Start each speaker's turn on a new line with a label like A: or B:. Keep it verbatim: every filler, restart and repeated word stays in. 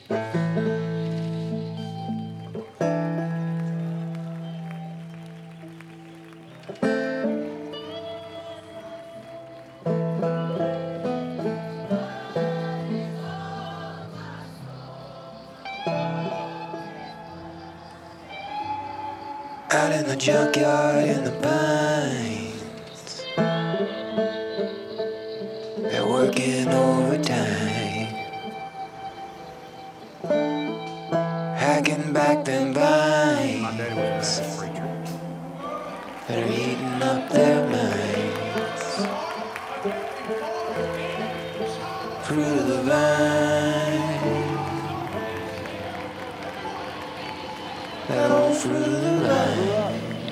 A: Out in the junkyard in the pines, they're working overtime, hacking back them vines that are eating up their minds. Fruit of the vine, that old fruit of the vine.